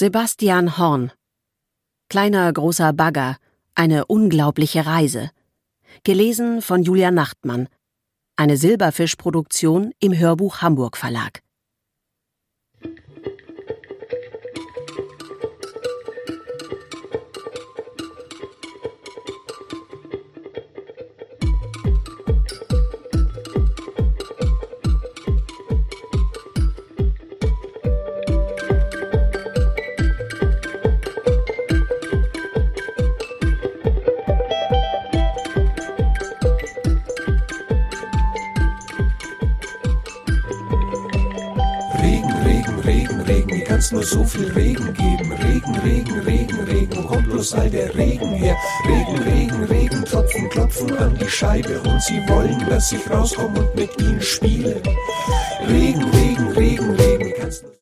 Sebastian Horn. Kleiner großer Bagger. Eine unglaubliche Reise. Gelesen von Julia Nachtmann. Eine Silberfisch-Produktion im Hörbuch Hamburg Verlag. Regen, wie kann's nur so viel Regen geben? Regen, wo kommt bloß all der Regen her? Regen, Tropfen klopfen an die Scheibe und sie wollen, dass ich rauskomme und mit ihnen spiele. Regen, wie kann's nur